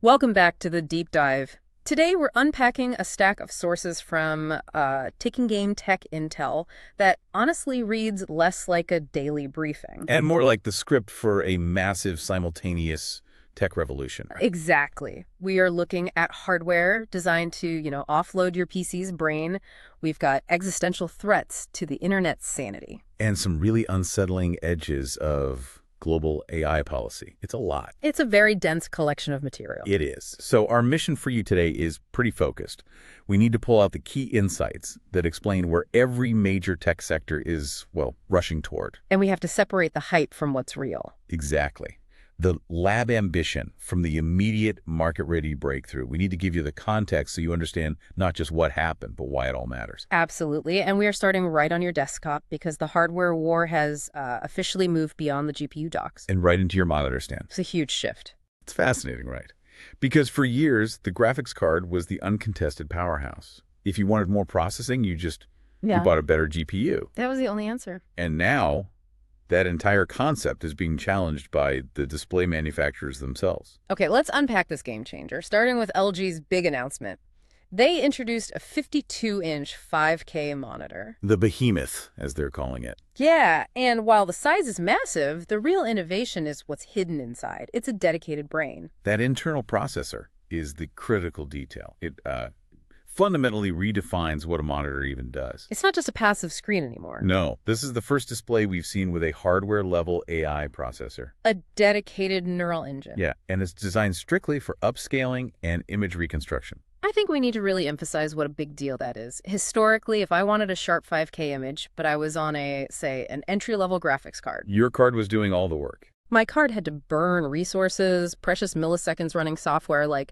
Welcome back to the deep dive. Today we're unpacking a stack of sources from Taking Game Tech Intel that honestly reads less like a daily briefing. And more like the script for a massive simultaneous tech revolution. Exactly. We are looking at hardware designed to, offload your PC's brain. We've got existential threats to the internet's sanity. And some really unsettling edges of global AI policy. It's a lot. It's a very dense collection of material. It is. So our mission for you today is pretty focused. We need to pull out the key insights that explain where every major tech sector is, well, rushing toward. And we have to separate the hype from what's real. Exactly. The lab ambition from the immediate market-ready breakthrough. We need to give you the context so you understand not just what happened, but why it all matters. Absolutely. And we are starting right on your desktop because the hardware war has officially moved beyond the GPU docks. And right into your monitor stand. It's a huge shift. It's fascinating, right? Because for years, the graphics card was the uncontested powerhouse. If you wanted more processing, you bought a better GPU. That was the only answer. And now, that entire concept is being challenged by the display manufacturers themselves. Okay, let's unpack this game changer, starting with LG's big announcement. They introduced a 52-inch 5K monitor. The behemoth, as they're calling it. Yeah, and while the size is massive, the real innovation is what's hidden inside. It's a dedicated brain. That internal processor is the critical detail. It fundamentally redefines what a monitor even does. It's not just a passive screen anymore. No, this is the first display we've seen with a hardware-level AI processor. A dedicated neural engine. Yeah, and it's designed strictly for upscaling and image reconstruction. I think we need to really emphasize what a big deal that is. Historically, if I wanted a sharp 5K image, but I was on an entry-level graphics card. Your card was doing all the work. My card had to burn resources, precious milliseconds running software like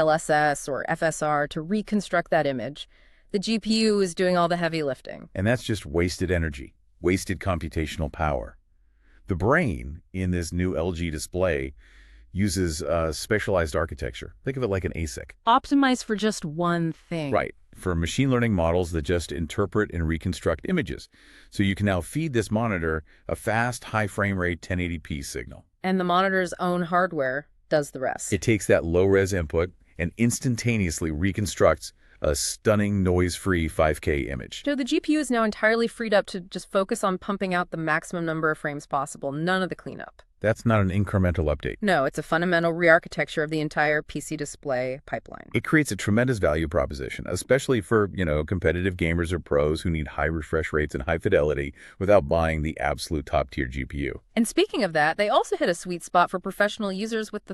DLSS or FSR to reconstruct that image. The GPU is doing all the heavy lifting. And that's just wasted energy, wasted computational power. The brain in this new LG display uses specialized architecture. Think of it like an ASIC. Optimized for just one thing. Right. For machine learning models that just interpret and reconstruct images. So you can now feed this monitor a fast, high frame rate 1080p signal. And the monitor's own hardware does the rest. It takes that low-res input and instantaneously reconstructs a stunning, noise-free 5K image. So the GPU is now entirely freed up to just focus on pumping out the maximum number of frames possible, none of the cleanup. That's not an incremental update. No, it's a fundamental re-architecture of the entire PC display pipeline. It creates a tremendous value proposition, especially for, competitive gamers or pros who need high refresh rates and high fidelity without buying the absolute top-tier GPU. And speaking of that, they also hit a sweet spot for professional users with the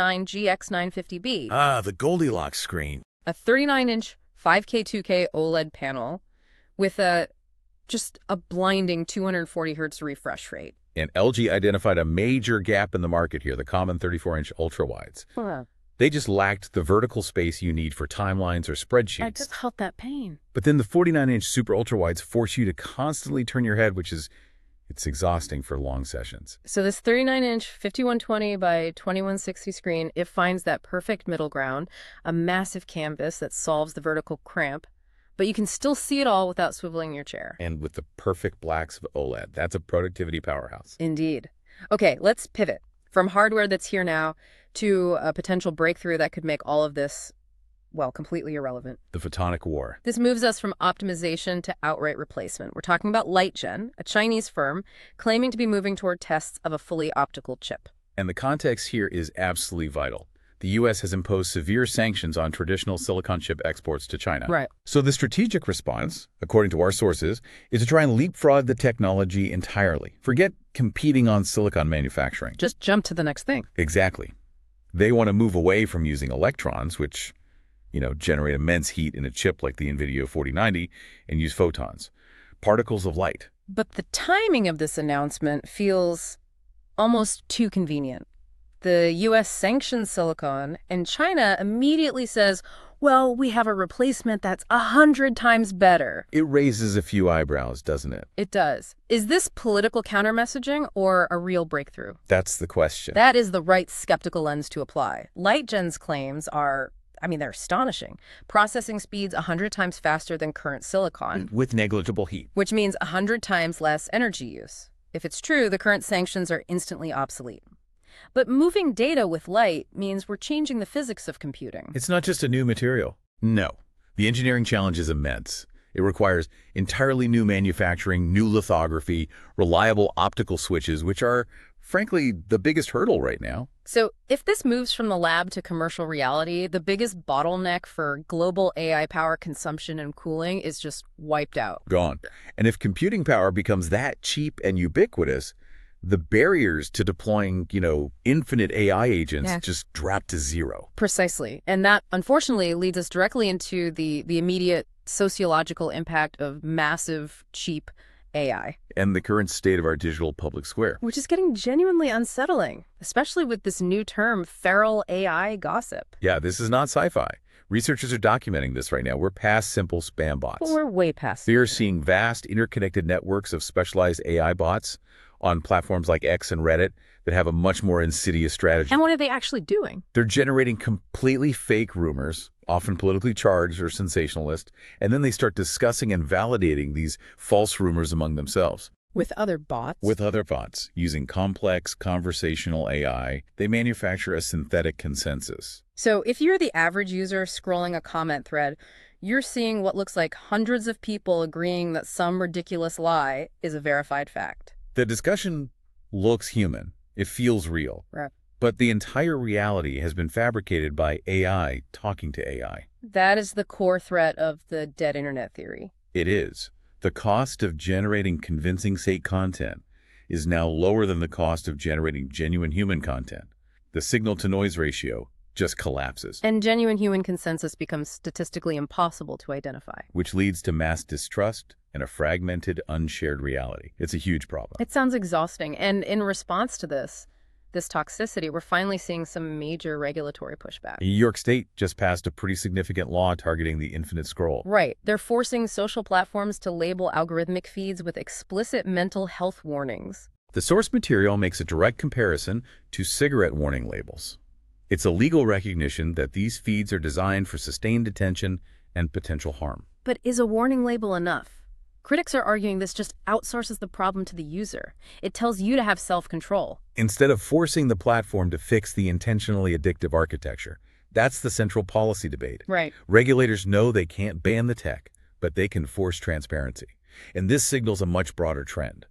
39GX950B. Ah, the Goldilocks screen. A 39-inch 5K 2K OLED panel with just a blinding 240 hertz refresh rate. And LG identified a major gap in the market here, the common 34-inch ultra-wides. Huh. They just lacked the vertical space you need for timelines or spreadsheets. I just felt that pain. But then the 49-inch super ultra-wides force you to constantly turn your head, it's exhausting for long sessions. So this 39-inch 5120 by 2160 screen, it finds that perfect middle ground, a massive canvas that solves the vertical cramp, but you can still see it all without swiveling your chair. And with the perfect blacks of OLED. That's a productivity powerhouse. Indeed. Okay, let's pivot from hardware that's here now to a potential breakthrough that could make all of this, completely irrelevant. The photonic war. This moves us from optimization to outright replacement. We're talking about LightGen, a Chinese firm claiming to be moving toward tests of a fully optical chip. And the context here is absolutely vital. The U.S. has imposed severe sanctions on traditional silicon chip exports to China. Right. So the strategic response, according to our sources, is to try and leapfrog the technology entirely. Forget competing on silicon manufacturing. Just jump to the next thing. Exactly. They want to move away from using electrons, which, generate immense heat in a chip like the NVIDIA 4090, and use photons, particles of light. But the timing of this announcement feels almost too convenient. The U.S. sanctions silicon, and China immediately says, well, we have a replacement that's 100 times better. It raises a few eyebrows, doesn't it? It does. Is this political counter-messaging or a real breakthrough? That's the question. That is the right skeptical lens to apply. LightGen's claims are, they're astonishing. Processing speeds 100 times faster than current silicon. With negligible heat. Which means 100 times less energy use. If it's true, the current sanctions are instantly obsolete. But moving data with light means we're changing the physics of computing. It's not just a new material. No. The engineering challenge is immense. It requires entirely new manufacturing, new lithography, reliable optical switches, which are, frankly, the biggest hurdle right now. So if this moves from the lab to commercial reality, the biggest bottleneck for global AI power consumption and cooling is just wiped out. Gone. And if computing power becomes that cheap and ubiquitous, the barriers to deploying, infinite AI agents just drop to zero. Precisely. And that, unfortunately, leads us directly into the immediate sociological impact of massive, cheap AI. And the current state of our digital public square. Which is getting genuinely unsettling, especially with this new term, feral AI gossip. Yeah, this is not sci-fi. Researchers are documenting this right now. We're past simple spam bots. Well, we're way past. We are seeing vast interconnected networks of specialized AI bots on platforms like X and Reddit that have a much more insidious strategy. And what are they actually doing? They're generating completely fake rumors, often politically charged or sensationalist, and then they start discussing and validating these false rumors among themselves. With other bots? With other bots. Using complex conversational AI, they manufacture a synthetic consensus. So if you're the average user scrolling a comment thread, you're seeing what looks like hundreds of people agreeing that some ridiculous lie is a verified fact. The discussion looks human. It feels real. Right. But the entire reality has been fabricated by AI talking to AI. That is the core threat of the dead internet theory. It is. The cost of generating convincing fake content is now lower than the cost of generating genuine human content. The signal-to-noise ratio just collapses. And genuine human consensus becomes statistically impossible to identify. Which leads to mass distrust and a fragmented, unshared reality. It's a huge problem. It sounds exhausting. And in response to this toxicity, we're finally seeing some major regulatory pushback. New York State just passed a pretty significant law targeting the infinite scroll. Right. They're forcing social platforms to label algorithmic feeds with explicit mental health warnings. The source material makes a direct comparison to cigarette warning labels. It's a legal recognition that these feeds are designed for sustained attention and potential harm. But is a warning label enough? Critics are arguing this just outsources the problem to the user. It tells you to have self-control. Instead of forcing the platform to fix the intentionally addictive architecture. That's the central policy debate. Right. Regulators know they can't ban the tech, but they can force transparency. And this signals a much broader trend.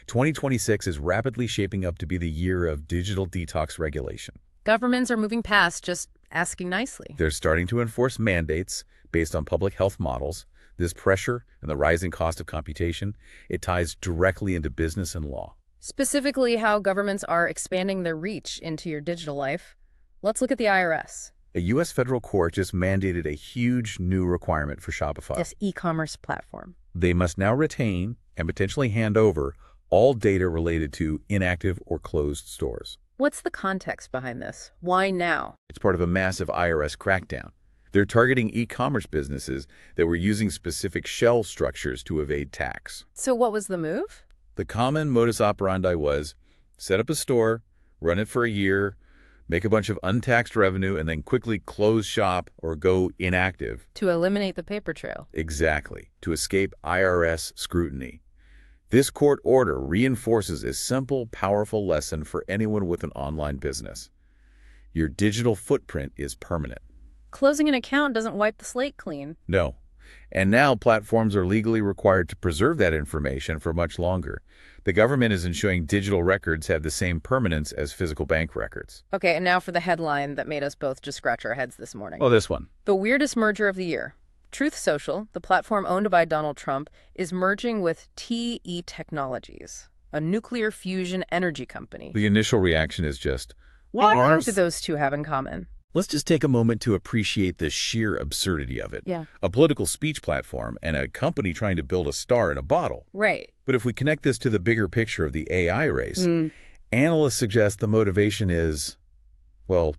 2026 is rapidly shaping up to be the year of digital detox regulation. Governments are moving past just asking nicely. They're starting to enforce mandates based on public health models. This pressure and the rising cost of computation, it ties directly into business and law. Specifically how governments are expanding their reach into your digital life. Let's look at the IRS. A U.S. federal court just mandated a huge new requirement for Shopify. This e-commerce platform. They must now retain and potentially hand over all data related to inactive or closed stores. What's the context behind this? Why now? It's part of a massive IRS crackdown. They're targeting e-commerce businesses that were using specific shell structures to evade tax. So what was the move? The common modus operandi was set up a store, run it for a year, make a bunch of untaxed revenue, and then quickly close shop or go inactive. To eliminate the paper trail. Exactly. To escape IRS scrutiny. This court order reinforces a simple, powerful lesson for anyone with an online business. Your digital footprint is permanent. Closing an account doesn't wipe the slate clean. No. And now platforms are legally required to preserve that information for much longer. The government is ensuring digital records have the same permanence as physical bank records. Okay, and now for the headline that made us both just scratch our heads this morning. Oh, this one. The weirdest merger of the year. Truth Social, the platform owned by Donald Trump, is merging with TE Technologies, a nuclear fusion energy company. The initial reaction is just, What do those two have in common? Let's just take a moment to appreciate the sheer absurdity of it. Yeah. A political speech platform and a company trying to build a star in a bottle. Right. But if we connect this to the bigger picture of the AI race, analysts suggest the motivation is, well,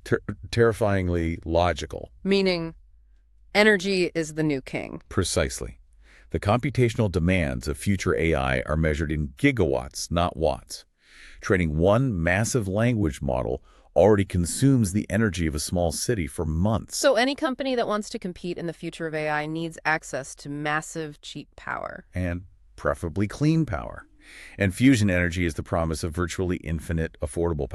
terrifyingly logical. Meaning, energy is the new king. Precisely. The computational demands of future AI are measured in gigawatts, not watts. Training one massive language model already consumes the energy of a small city for months. So any company that wants to compete in the future of AI needs access to massive, cheap power. And preferably clean power. And fusion energy is the promise of virtually infinite, affordable power.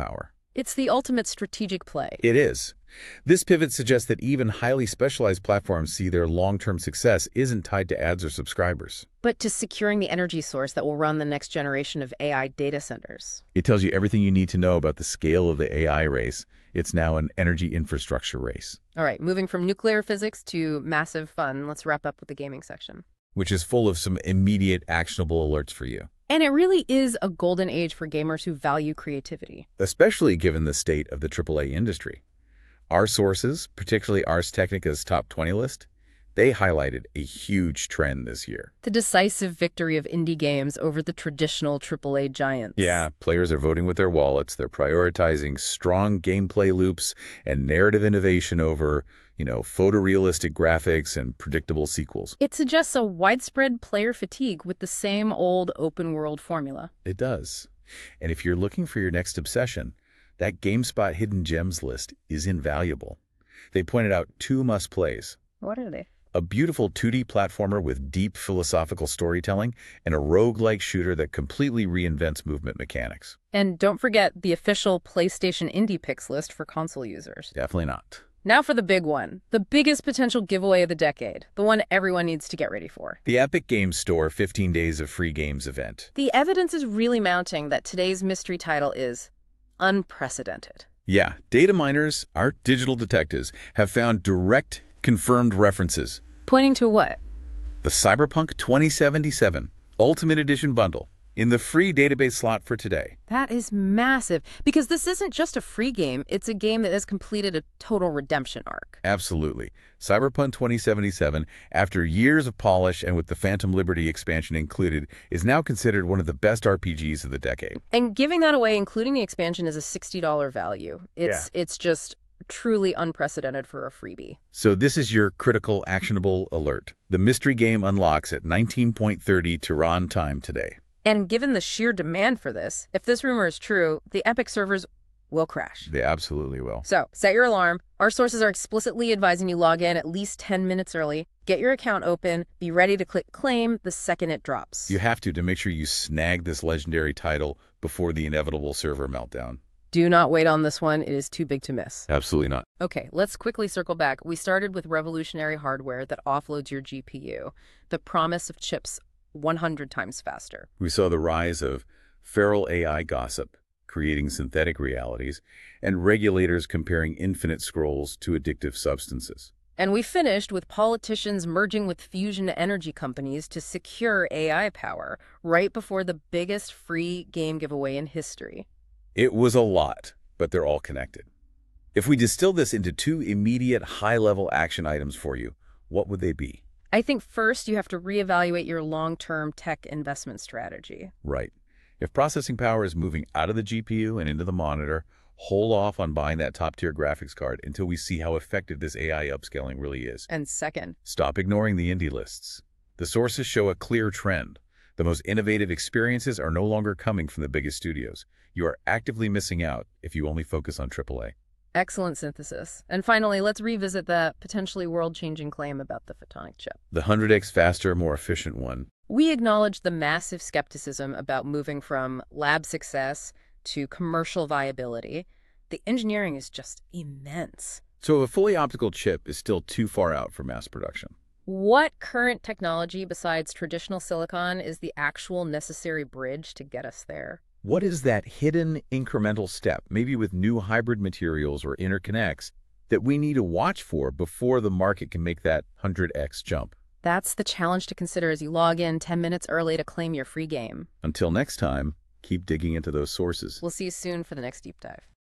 It's the ultimate strategic play. It is. This pivot suggests that even highly specialized platforms see their long-term success isn't tied to ads or subscribers. But to securing the energy source that will run the next generation of AI data centers. It tells you everything you need to know about the scale of the AI race. It's now an energy infrastructure race. All right, moving from nuclear physics to massive fun, let's wrap up with the gaming section. Which is full of some immediate actionable alerts for you. And it really is a golden age for gamers who value creativity. Especially given the state of the AAA industry. Our sources, particularly Ars Technica's top 20 list, they highlighted a huge trend this year. The decisive victory of indie games over the traditional AAA giants. Yeah, players are voting with their wallets. They're prioritizing strong gameplay loops and narrative innovation over, photorealistic graphics and predictable sequels. It suggests a widespread player fatigue with the same old open-world formula. It does. And if you're looking for your next obsession, that GameSpot Hidden Gems list is invaluable. They pointed out 2 must-plays. What are they? A beautiful 2D platformer with deep philosophical storytelling and a roguelike shooter that completely reinvents movement mechanics. And don't forget the official PlayStation Indie Picks list for console users. Definitely not. Now for the big one, the biggest potential giveaway of the decade, the one everyone needs to get ready for. The Epic Games Store 15 Days of Free Games event. The evidence is really mounting that today's mystery title is unprecedented. Yeah, data miners, our digital detectives, have found direct, confirmed references. Pointing to what? The Cyberpunk 2077 Ultimate Edition bundle in the free database slot for today. That is massive, because this isn't just a free game, it's a game that has completed a total redemption arc. Absolutely. Cyberpunk 2077, after years of polish and with the Phantom Liberty expansion included, is now considered one of the best RPGs of the decade. And giving that away, including the expansion, is a $60 value. It's just truly unprecedented for a freebie. So this is your critical, actionable alert. The mystery game unlocks at 19:30 Tehran time today. And given the sheer demand for this, if this rumor is true, the Epic servers will crash. They absolutely will. So, set your alarm. Our sources are explicitly advising you log in at least 10 minutes early, get your account open, be ready to click claim the second it drops. You have to make sure you snag this legendary title before the inevitable server meltdown. Do not wait on this one. It is too big to miss. Absolutely not. Okay, let's quickly circle back. We started with revolutionary hardware that offloads your GPU, the promise of chips 100 times faster. We saw the rise of feral AI gossip, creating synthetic realities, and regulators comparing infinite scrolls to addictive substances. And we finished with politicians merging with fusion energy companies to secure AI power right before the biggest free game giveaway in history. It was a lot, but they're all connected. If we distill this into 2 immediate high-level action items for you, what would they be? I think first you have to reevaluate your long-term tech investment strategy. Right. If processing power is moving out of the GPU and into the monitor, hold off on buying that top-tier graphics card until we see how effective this AI upscaling really is. And second, stop ignoring the indie lists. The sources show a clear trend. The most innovative experiences are no longer coming from the biggest studios. You are actively missing out if you only focus on AAA. Excellent synthesis. And finally, let's revisit that potentially world-changing claim about the photonic chip. The 100x faster, more efficient one. We acknowledge the massive skepticism about moving from lab success to commercial viability. The engineering is just immense. So a fully optical chip is still too far out for mass production. What current technology besides traditional silicon is the actual necessary bridge to get us there? What is that hidden incremental step, maybe with new hybrid materials or interconnects, that we need to watch for before the market can make that 100x jump? That's the challenge to consider as you log in 10 minutes early to claim your free game. Until next time, keep digging into those sources. We'll see you soon for the next deep dive.